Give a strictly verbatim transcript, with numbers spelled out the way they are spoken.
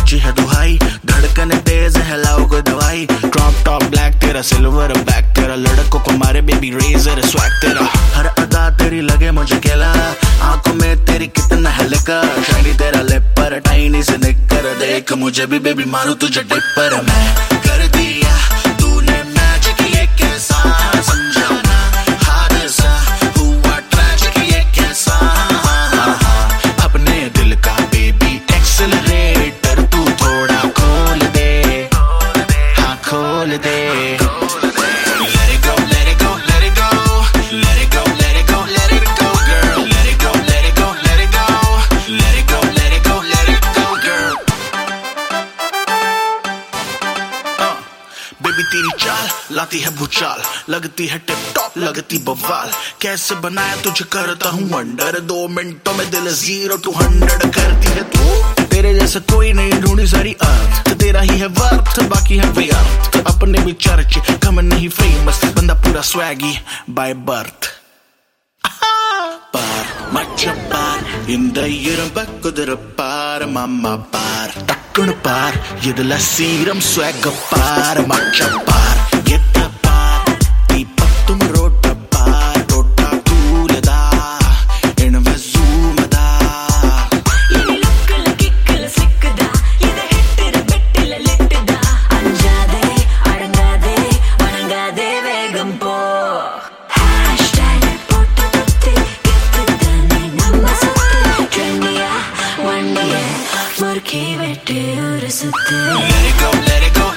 ऊंची है दुहाई, धड़कन तेज है लाओ को दवाई। क्रॉप टॉप ब्लैक तेरा, सिल्वर बैक तेरा, लड़कों को मारे बेबी रेजर स्वैग तेरा। हर अदा तेरी लगे मुझे केला, आंखों में तेरी कितना है लिकर। शाइनी तेरा लिप पर टाइनी से निकर, देख मुझे भी बेबी मारू तुझे डिपर। मैं कर दिया तूने मैजिक, ये कैसा समझाना हादसा हुआ ट्रैजिक, ये कैसा अपने दिल का बेबी एक्सेलरेटर तू थोड़ा खोल दे, हाँ खोल दे। बेबी तेरी चाल लाती है भूचाल, लगती है टिप टॉप लगती बवाल। कैसे बनाया तुझे करता हूँ वंडर, दो मिनटों में दिल जीरो टू हंड्रेड करती है तू। तेरे जैसा कोई नहीं ढूंढी सारी अर्थ, तेरा ही है वर्थ बाकी है व्यर्थ। अपने भी चर्चे कम नहीं फेमस, बंदा पूरा स्वैगी बाय बर्थ। पार मच्चा पार इंद्रियम बकुदर पार मामा पार टक्कण पार यदला सीरम स्वैग पार मच्चा पार गित्ता पार दीपत्तुम रोटा पार रोटा तूलदा इनवज़ूमदा ये लुक्कल किक्कल सिक्कदा ये हिट्टर बेट्टल लिट्टदा अंजादे अडंगादे वणंगादे वेगम पो Murky, wet, let it go, let it go.